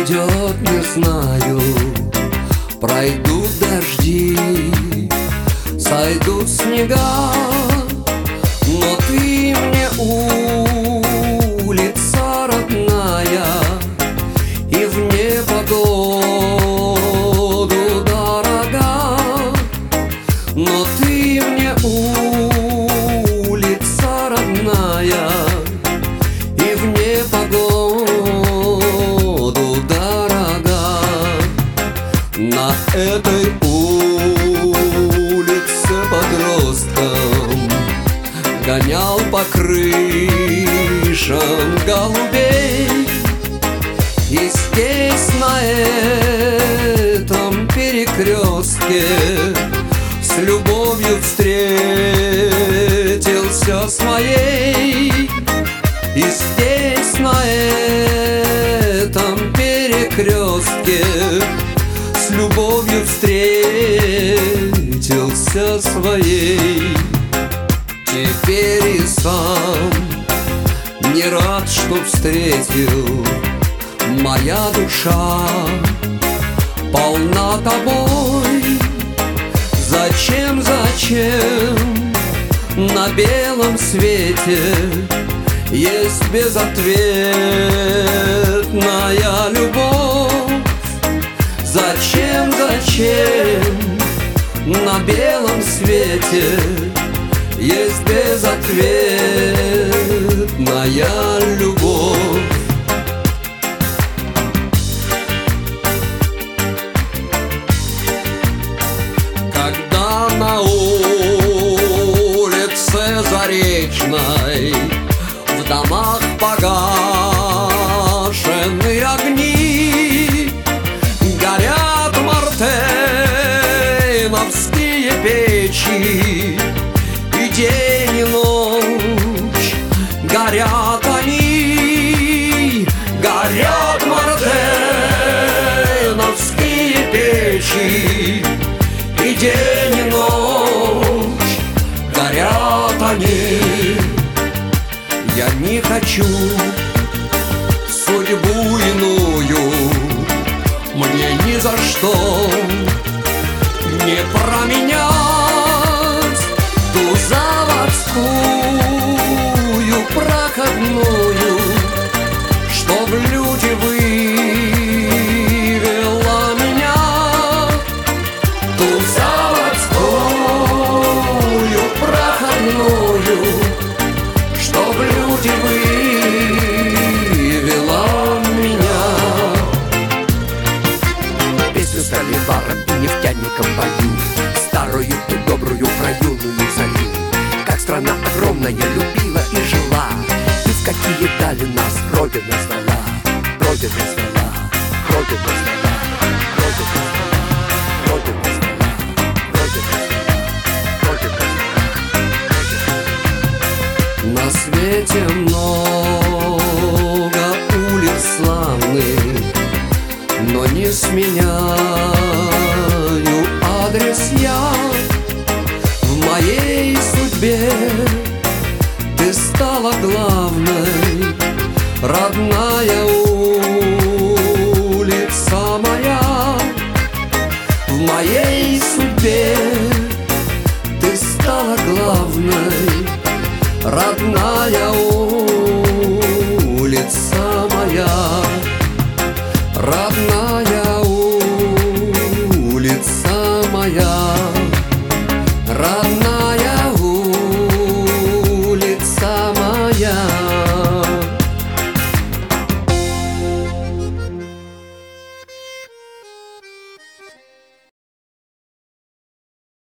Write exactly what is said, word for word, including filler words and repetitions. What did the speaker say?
Придет, не знаю, пройдут дожди, сойдут снега, но ты мне улица родная, и в непогоду дорога. Но ты мне улица родная, и в непогоду дорога. На этой улице подростком гонял по крышам голубей. И здесь, на этом перекрестке, с любовью встретился с моей. И здесь, на этом перекрестке, с любовью встретился своей. Теперь и сам не рад, что встретил. Моя душа полна тобой. Зачем, зачем на белом свете есть безответная любовь? Зачем, зачем на белом свете есть безответная любовь? Когда на улице Заречной в домах погашены огни, горят мартеновские печи, и день и ночь горят они. Горят мартеновские печи, и день и ночь горят они. Я не хочу судьбу иную, мне ни за что не променять ту заводскую проходную, что в люди вывела меня. Ту заводскую проходную, что в люди вывела меня. Песню столеваром и нефтяником пою, старую и добрую про юную зарю. Как страна огромная любила и жила, и в какие дали нас Родина звала. Родина звала, Родина звала, Родина звала, Родина звала, Родина звала, Родина звала. На свете много улиц славных, но не сменяю адрес я. В моей судьбе ты стала главной, родная улица моя. В моей судьбе ты стала главной, родная улица моя. Родная